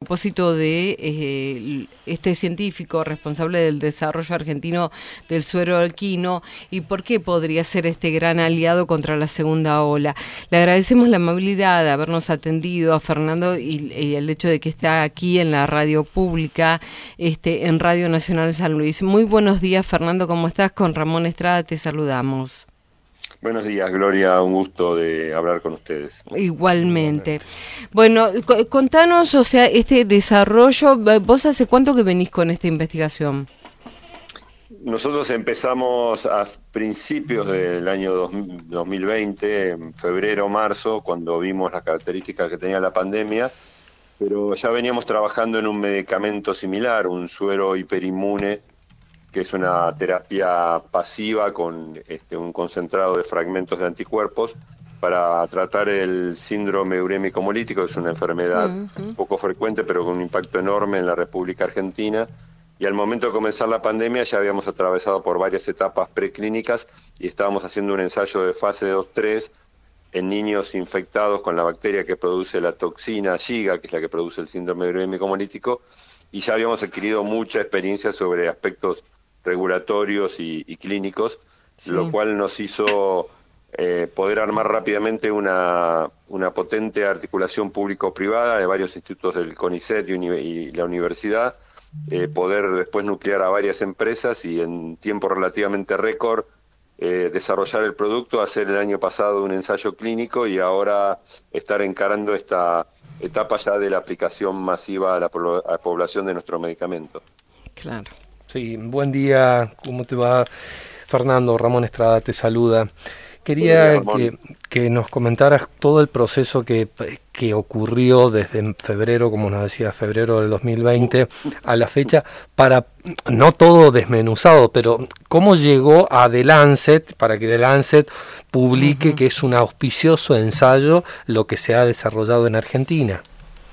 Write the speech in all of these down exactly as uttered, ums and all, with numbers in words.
propósito de eh, este científico responsable del desarrollo argentino del suero equino y por qué podría ser este gran aliado contra la segunda ola. Le agradecemos la amabilidad de habernos atendido a Fernando y, y el hecho de que está aquí en la radio pública, este, en Radio Nacional San Luis. Muy buenos días, Fernando, ¿cómo estás? Con Ramón Estrada te saludamos. Buenos días, Gloria, un gusto de hablar con ustedes. Igualmente. Bueno, contanos, o sea, este desarrollo, ¿vos hace cuánto que venís con esta investigación? Nosotros empezamos a principios del año dos mil veinte, en febrero, marzo, cuando vimos las características que tenía la pandemia, pero ya veníamos trabajando en un medicamento similar, un suero hiperinmune, que es una terapia pasiva con este, un concentrado de fragmentos de anticuerpos para tratar el síndrome urémico hemolítico, que es una enfermedad uh-huh. poco frecuente pero con un impacto enorme en la República Argentina. Y al momento de comenzar la pandemia ya habíamos atravesado por varias etapas preclínicas y estábamos haciendo un ensayo de fase dos tres en niños infectados con la bacteria que produce la toxina Shiga, que es la que produce el síndrome urémico hemolítico, y ya habíamos adquirido mucha experiencia sobre aspectos regulatorios y, y clínicos, sí. Lo cual nos hizo eh, poder armar rápidamente una, una potente articulación público-privada de varios institutos del CONICET y, uni- y la universidad, eh, poder después nuclear a varias empresas y en tiempo relativamente récord eh, desarrollar el producto, hacer el año pasado un ensayo clínico y ahora estar encarando esta etapa ya de la aplicación masiva a la, po- a la población de nuestro medicamento. Claro. Sí, buen día, ¿cómo te va? Fernando, Ramón Estrada te saluda. Quería día, que, que nos comentaras todo el proceso que, que ocurrió desde febrero, como nos decía, febrero del dos mil veinte a la fecha, para, no todo desmenuzado, pero cómo llegó a The Lancet, para que The Lancet publique uh-huh. que es un auspicioso ensayo lo que se ha desarrollado en Argentina.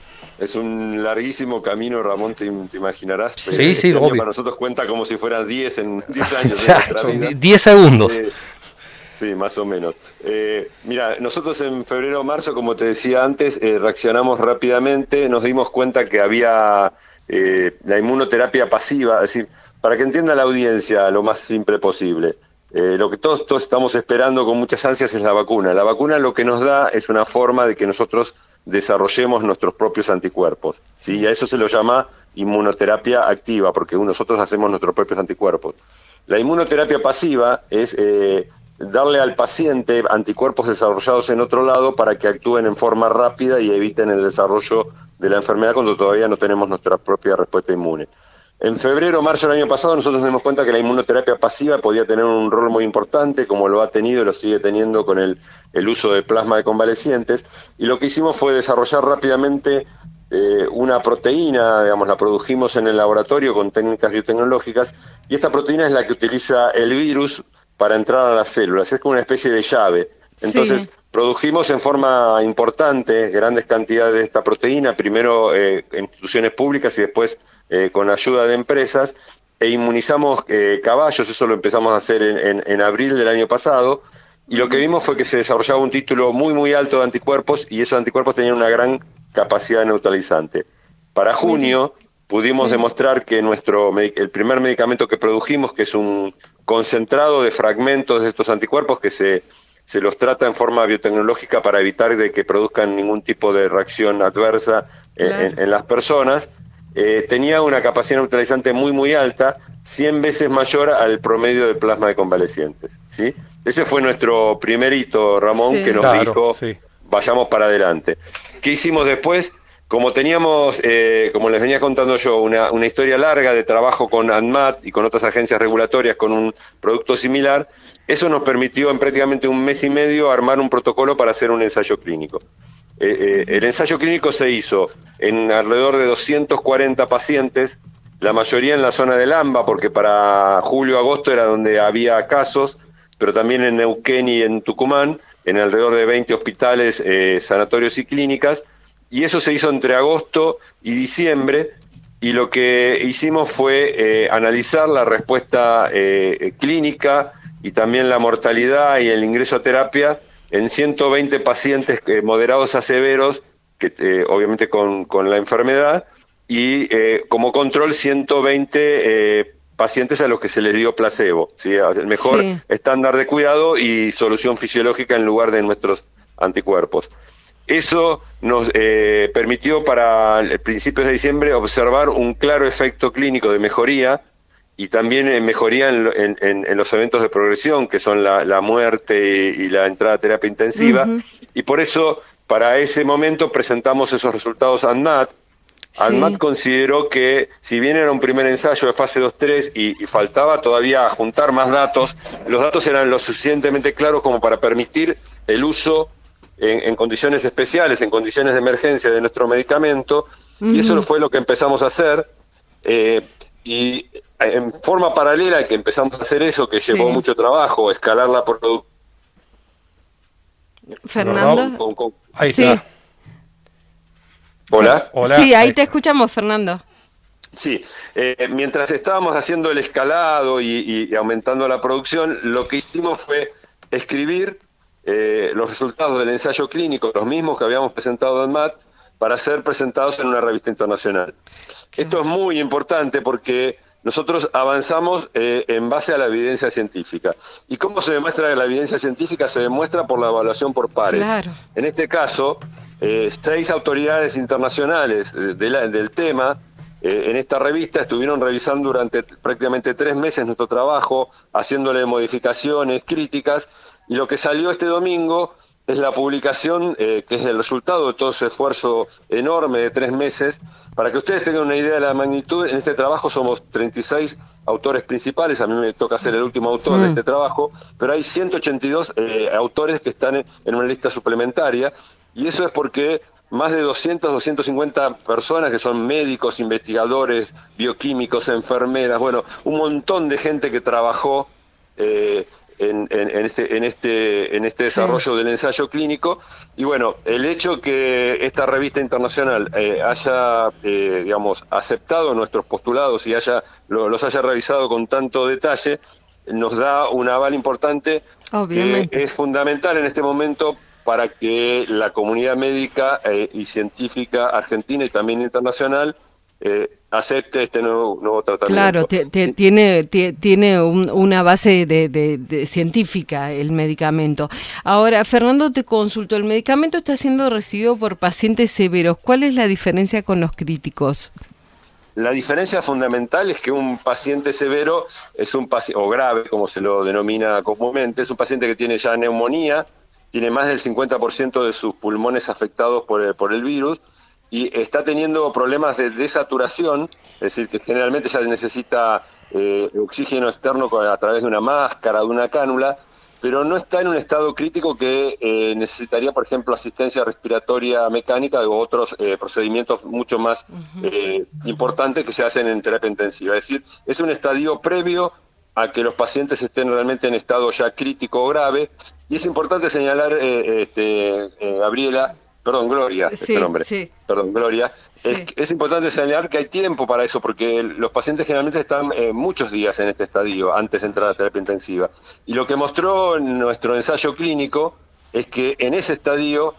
Es un larguísimo camino, Ramón, te, te imaginarás. Sí, sí, este obvio. Para nosotros cuenta como si fueran diez en diez años. Exacto, de diez segundos. Eh, sí, más o menos. Eh, mira, nosotros en febrero o marzo, como te decía antes, eh, reaccionamos rápidamente, nos dimos cuenta que había eh, la inmunoterapia pasiva, es decir, para que entienda la audiencia lo más simple posible. Eh, lo que todos, todos estamos esperando con muchas ansias es la vacuna. La vacuna lo que nos da es una forma de que nosotros desarrollemos nuestros propios anticuerpos, ¿sí? Y a eso se lo llama inmunoterapia activa, porque nosotros hacemos nuestros propios anticuerpos. La inmunoterapia pasiva es eh, darle al paciente anticuerpos desarrollados en otro lado para que actúen en forma rápida y eviten el desarrollo de la enfermedad cuando todavía no tenemos nuestra propia respuesta inmune. En febrero o marzo del año pasado nosotros nos dimos cuenta que la inmunoterapia pasiva podía tener un rol muy importante, como lo ha tenido y lo sigue teniendo con el, el uso de plasma de convalecientes, y lo que hicimos fue desarrollar rápidamente eh, una proteína, digamos, la produjimos en el laboratorio con técnicas biotecnológicas, y esta proteína es la que utiliza el virus para entrar a las células, es como una especie de llave. Entonces, sí. Produjimos en forma importante grandes cantidades de esta proteína, primero eh, en instituciones públicas y después eh, con ayuda de empresas, e inmunizamos eh, caballos, eso lo empezamos a hacer en, en, en abril del año pasado, y lo que vimos fue que se desarrollaba un título muy muy alto de anticuerpos, y esos anticuerpos tenían una gran capacidad neutralizante. Para junio pudimos sí. demostrar que nuestro el primer medicamento que produjimos, que es un concentrado de fragmentos de estos anticuerpos que se... se los trata en forma biotecnológica para evitar de que produzcan ningún tipo de reacción adversa en, claro. en, en las personas, eh, tenía una capacidad neutralizante muy muy alta, cien veces mayor al promedio de plasma de convalecientes, ¿sí? Ese fue nuestro primer hito, Ramón, sí. que nos claro, dijo, sí. vayamos para adelante. ¿Qué hicimos después? Como teníamos, eh, como les venía contando yo, una, una historia larga de trabajo con ANMAT y con otras agencias regulatorias con un producto similar, eso nos permitió en prácticamente un mes y medio armar un protocolo para hacer un ensayo clínico. Eh, eh, el ensayo clínico se hizo en alrededor de doscientos cuarenta pacientes, la mayoría en la zona del AMBA, porque para julio-agosto era donde había casos, pero también en Neuquén y en Tucumán, en alrededor de veinte hospitales, eh, sanatorios y clínicas, y eso se hizo entre agosto y diciembre, y lo que hicimos fue eh, analizar la respuesta eh, clínica y también la mortalidad y el ingreso a terapia en ciento veinte pacientes eh, moderados a severos, que eh, obviamente con, con la enfermedad, y eh, como control ciento veinte eh, pacientes a los que se les dio placebo, ¿sí? El mejor sí. estándar de cuidado y solución fisiológica en lugar de nuestros anticuerpos. Eso nos eh, permitió para principios de diciembre observar un claro efecto clínico de mejoría y también eh, mejoría en, en, en, en los eventos de progresión, que son la, la muerte y, y la entrada a terapia intensiva, uh-huh. y por eso para ese momento presentamos esos resultados a ANMAT. Sí. ANMAT consideró que, si bien era un primer ensayo de fase dos tres y, y faltaba todavía juntar más datos, los datos eran lo suficientemente claros como para permitir el uso en, en condiciones especiales, en condiciones de emergencia de nuestro medicamento, uh-huh. y eso fue lo que empezamos a hacer. Eh, y en forma paralela que empezamos a hacer eso, que sí. llevó mucho trabajo, escalar la producción. Fernando. Con, con, ahí sí. está. Hola. Hola. Sí, ahí te escuchamos, Fernando. Sí, eh, mientras estábamos haciendo el escalado y, y, y aumentando la producción, lo que hicimos fue escribir eh, los resultados del ensayo clínico, los mismos que habíamos presentado en M A T, para ser presentados en una revista internacional. ¿Qué? Esto es muy importante porque nosotros avanzamos eh, en base a la evidencia científica. ¿Y cómo se demuestra la evidencia científica? Se demuestra por la evaluación por pares. Claro. En este caso, eh, seis autoridades internacionales de la, del tema eh, en esta revista estuvieron revisando durante prácticamente tres meses nuestro trabajo, haciéndole modificaciones, críticas, y lo que salió este domingo es la publicación, eh, que es el resultado de todo ese esfuerzo enorme de tres meses. Para que ustedes tengan una idea de la magnitud, en este trabajo somos treinta y seis autores principales, a mí me toca ser el último autor mm. de este trabajo, pero hay ciento ochenta y dos eh, autores que están en, en una lista suplementaria, y eso es porque más de doscientas, doscientas cincuenta personas que son médicos, investigadores, bioquímicos, enfermeras, bueno, un montón de gente que trabajó eh, En, en, en este en este en este desarrollo sí. del ensayo clínico. Y bueno, el hecho que esta revista internacional eh, haya eh, digamos aceptado nuestros postulados y haya lo, los haya revisado con tanto detalle nos da un aval importante. Obviamente. Que es fundamental en este momento para que la comunidad médica eh, y científica argentina y también internacional eh, acepte este nuevo, nuevo tratamiento. Claro, te, te, sí. tiene te, tiene un, una base de, de, de científica el medicamento. Ahora, Fernando, te consulto, el medicamento está siendo recibido por pacientes severos. ¿Cuál es la diferencia con los críticos? La diferencia fundamental es que un paciente severo es un paciente, o grave, como se lo denomina comúnmente, es un paciente que tiene ya neumonía, tiene más del cincuenta por ciento de sus pulmones afectados por el, por el virus, y está teniendo problemas de desaturación, es decir, que generalmente ya necesita eh, oxígeno externo a través de una máscara, de una cánula, pero no está en un estado crítico que eh, necesitaría, por ejemplo, asistencia respiratoria mecánica o otros eh, procedimientos mucho más uh-huh. eh, importantes que se hacen en terapia intensiva. Es decir, es un estadio previo a que los pacientes estén realmente en estado ya crítico o grave, y es importante señalar, eh, este, eh, Gabriela, Perdón, Gloria, sí, este nombre. Sí. Perdón, Gloria. Sí. Es, es importante señalar que hay tiempo para eso, porque los pacientes generalmente están eh, muchos días en este estadio antes de entrar a terapia intensiva. Y lo que mostró nuestro ensayo clínico es que en ese estadio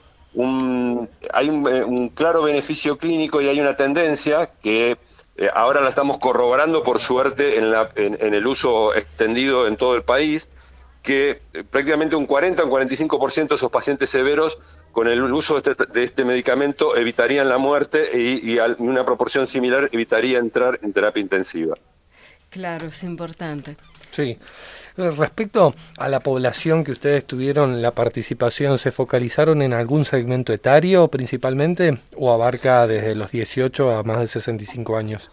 un, hay un, un claro beneficio clínico y hay una tendencia que eh, ahora la estamos corroborando, por suerte, en, la, en, en el uso extendido en todo el país, que prácticamente un cuarenta o un cuarenta y cinco por ciento de esos pacientes severos con el uso de este, de este medicamento evitarían la muerte y, y a una proporción similar evitaría entrar en terapia intensiva. Claro, es importante. Sí. Respecto a la población que ustedes tuvieron la participación, ¿se focalizaron en algún segmento etario principalmente o abarca desde los dieciocho a más de sesenta y cinco años?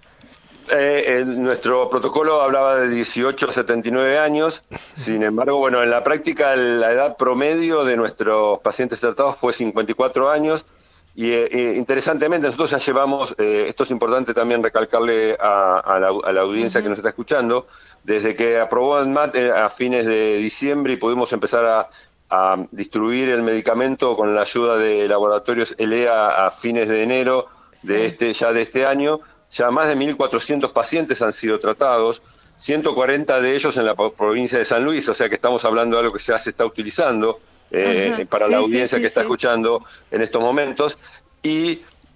Eh, el, nuestro protocolo hablaba de dieciocho a setenta y nueve años, sin embargo, bueno, en la práctica la edad promedio de nuestros pacientes tratados fue cincuenta y cuatro años, y eh, interesantemente nosotros ya llevamos, eh, esto es importante también recalcarle a, a, la, a la audiencia uh-huh. que nos está escuchando, desde que aprobó ANMAT eh, a fines de diciembre y pudimos empezar a, a distribuir el medicamento con la ayuda de laboratorios E L E A a fines de enero sí. de este ya de este año. Ya más de mil cuatrocientos pacientes han sido tratados, ciento cuarenta de ellos en la provincia de San Luis, o sea que estamos hablando de algo que ya se está utilizando eh, para sí, la audiencia sí, sí, que está sí. escuchando en estos momentos. Y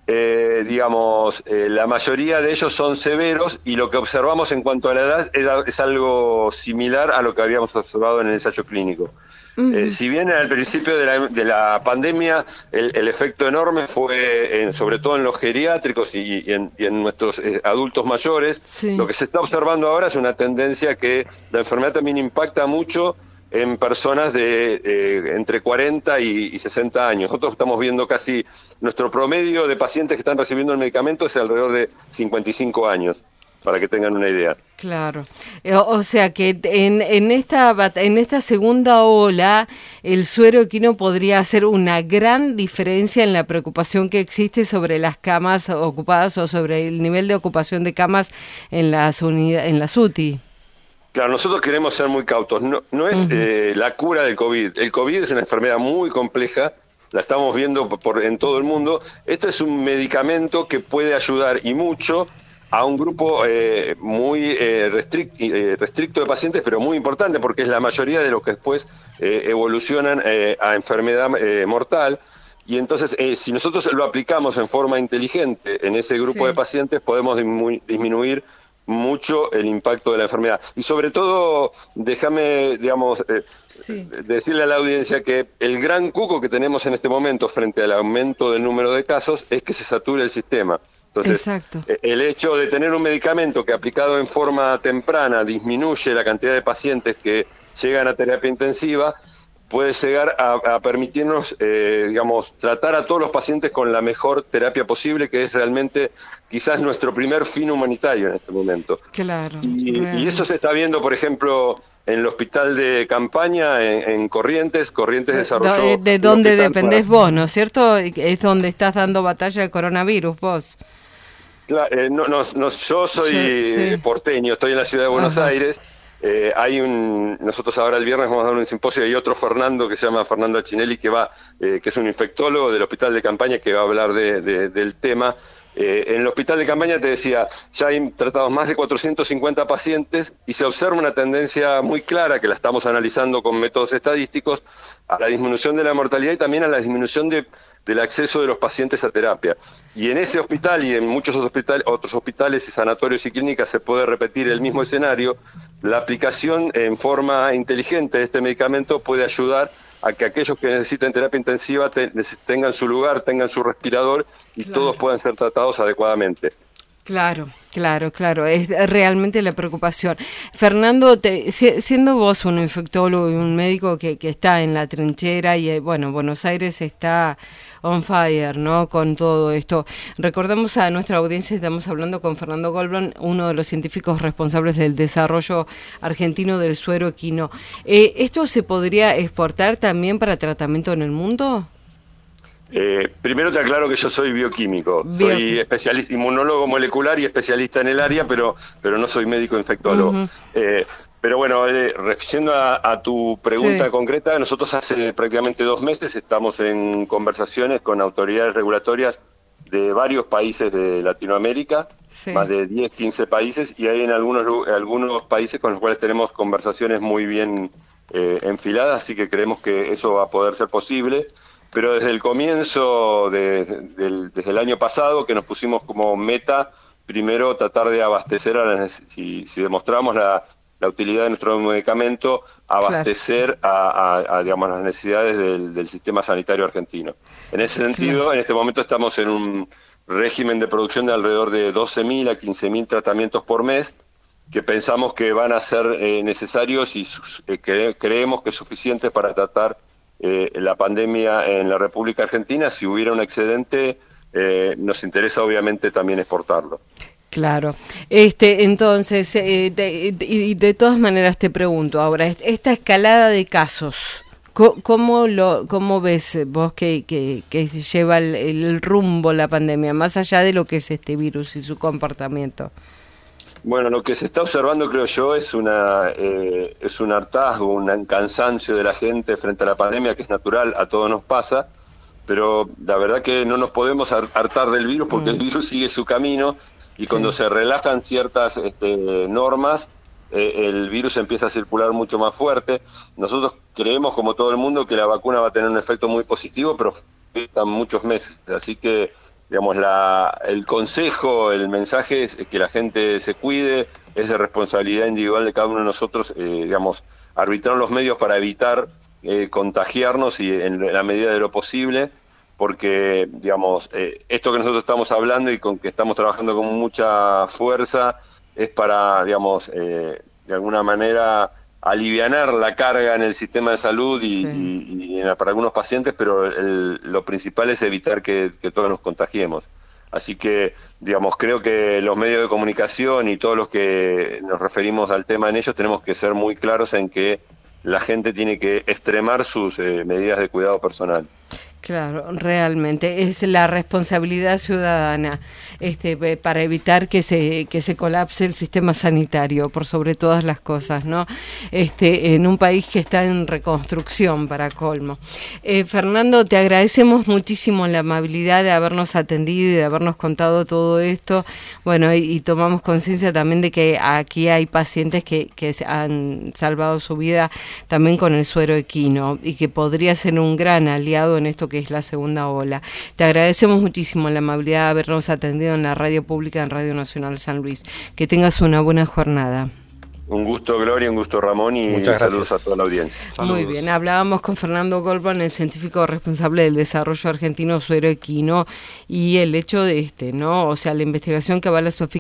eh, digamos, eh, la mayoría de ellos son severos y lo que observamos en cuanto a la edad es, es algo similar a lo que habíamos observado en el ensayo clínico. Uh-huh. Eh, si bien al principio de la, de la pandemia el, el efecto enorme fue en, sobre todo en los geriátricos y, y, en, y en nuestros eh, adultos mayores, sí. Lo que se está observando ahora es una tendencia que la enfermedad también impacta mucho en personas de eh, entre cuarenta y, y sesenta años. Nosotros estamos viendo casi, nuestro promedio de pacientes que están recibiendo el medicamento es alrededor de cincuenta y cinco años, para que tengan una idea. Claro, o sea que en, en, esta, en esta segunda ola el suero equino podría hacer una gran diferencia en la preocupación que existe sobre las camas ocupadas o sobre el nivel de ocupación de camas en las, unidad, en las U T I. Claro, nosotros queremos ser muy cautos. No, no es uh-huh. eh, la cura del COVID. El COVID es una enfermedad muy compleja, la estamos viendo por, en todo el mundo. Este es un medicamento que puede ayudar y mucho a un grupo eh, muy eh, restrict, eh, restricto de pacientes, pero muy importante porque es la mayoría de los que después eh, evolucionan eh, a enfermedad eh, mortal. Y entonces, eh, si nosotros lo aplicamos en forma inteligente en ese grupo sí. de pacientes, podemos disminuir, disminuir mucho el impacto de la enfermedad. Y sobre todo, déjame, digamos, eh, sí. decirle a la audiencia que el gran cuco que tenemos en este momento frente al aumento del número de casos es que se sature el sistema. Entonces, Exacto. el hecho de tener un medicamento que aplicado en forma temprana disminuye la cantidad de pacientes que llegan a terapia intensiva, puede llegar a, a permitirnos, eh, digamos, tratar a todos los pacientes con la mejor terapia posible, que es realmente quizás nuestro primer fin humanitario en este momento. Claro. Y, y eso se está viendo, por ejemplo, en el hospital de campaña, en, en Corrientes. Corrientes desarrolló... ¿De, de dónde dependés para... vos, no es cierto? Es donde estás dando batalla de coronavirus, vos. Claro, eh, no, no, no, yo soy sí, sí. porteño, estoy en la ciudad de Buenos Ajá. Aires. Eh, hay un, nosotros ahora el viernes vamos a dar un simposio y hay otro Fernando que se llama Fernando Achinelli que va, eh, que es un infectólogo del hospital de campaña que va a hablar de, de, del tema. Eh, en el hospital de campaña te decía, ya hay tratados más de cuatrocientos cincuenta pacientes y se observa una tendencia muy clara que la estamos analizando con métodos estadísticos a la disminución de la mortalidad y también a la disminución de, del acceso de los pacientes a terapia. Y en ese hospital y en muchos hospital, otros hospitales y sanatorios y clínicas se puede repetir el mismo escenario. La aplicación en forma inteligente de este medicamento puede ayudar a que aquellos que necesiten terapia intensiva te, tengan su lugar, tengan su respirador y claro. todos puedan ser tratados adecuadamente. Claro, claro, claro, es realmente la preocupación. Fernando, te, siendo vos un infectólogo y un médico que, que está en la trinchera y bueno, Buenos Aires está on fire, ¿no? Con todo esto. Recordamos a nuestra audiencia, estamos hablando con Fernando Goldblum, uno de los científicos responsables del desarrollo argentino del suero equino. Eh, ¿Esto se podría exportar también para tratamiento en el mundo? Eh, primero te aclaro que yo soy bioquímico, Bio soy especialista, inmunólogo molecular y especialista en el área, pero, pero no soy médico infectólogo. Uh-huh. eh, pero bueno, eh, refiriendo a, a tu pregunta sí. concreta, nosotros hace prácticamente dos meses estamos en conversaciones con autoridades regulatorias de varios países de Latinoamérica, sí. más de diez, quince países, y hay en algunos, algunos países con los cuales tenemos conversaciones muy bien eh, enfiladas, así que creemos que eso va a poder ser posible. Pero desde el comienzo, de, de, desde el año pasado, que nos pusimos como meta, primero tratar de abastecer, a las, si, si demostramos la, la utilidad de nuestro medicamento, abastecer claro. a, a, a digamos, las necesidades del, del sistema sanitario argentino. En ese sentido, claro. en este momento estamos en un régimen de producción de alrededor de doce mil a quince mil tratamientos por mes, que pensamos que van a ser eh, necesarios y eh, cre creemos que suficientes para tratar Eh, la pandemia en la República Argentina. Si hubiera un excedente, eh, nos interesa obviamente también exportarlo. Claro. Este, entonces, eh, de, de, y de todas maneras te pregunto ahora, esta escalada de casos, ¿cómo, lo, cómo ves vos que, que, que lleva el, el rumbo la pandemia, más allá de lo que es este virus y su comportamiento? Bueno, lo que se está observando, creo yo, es una eh, es un hartazgo, un cansancio de la gente frente a la pandemia, que es natural, a todos nos pasa, pero la verdad que no nos podemos hartar del virus porque mm. el virus sigue su camino y sí. cuando se relajan ciertas este, normas, eh, el virus empieza a circular mucho más fuerte. Nosotros creemos, como todo el mundo, que la vacuna va a tener un efecto muy positivo, pero faltan muchos meses, así que digamos, la, el consejo, el mensaje es que la gente se cuide, es de responsabilidad individual de cada uno de nosotros, eh, digamos, arbitrar los medios para evitar eh, contagiarnos y en la medida de lo posible, porque, digamos, eh, esto que nosotros estamos hablando y con que estamos trabajando con mucha fuerza es para, digamos, eh, de alguna manera alivianar la carga en el sistema de salud y, sí. y, y para algunos pacientes, pero el, lo principal es evitar que, que todos nos contagiemos. Así que, digamos, creo que los medios de comunicación y todos los que nos referimos al tema en ellos tenemos que ser muy claros en que la gente tiene que extremar sus eh, medidas de cuidado personal. Claro, realmente es la responsabilidad ciudadana, este, para evitar que se que se colapse el sistema sanitario por sobre todas las cosas, ¿no? Este, en un país que está en reconstrucción, para colmo. Eh, Fernando, te agradecemos muchísimo la amabilidad de habernos atendido y de habernos contado todo esto. Bueno, y, y tomamos conciencia también de que aquí hay pacientes que que han salvado su vida también con el suero equino y que podría ser un gran aliado en esto que es la segunda ola. Te agradecemos muchísimo la amabilidad de habernos atendido en la radio pública, en Radio Nacional San Luis. Que tengas una buena jornada. Un gusto, Gloria, un gusto, Ramón, y Muchas saludos gracias a toda la audiencia. Muy Saludos. bien, hablábamos con Fernando Goldman, el científico responsable del desarrollo argentino suero equino y el hecho de este, ¿no? O sea, la investigación que avala su eficacia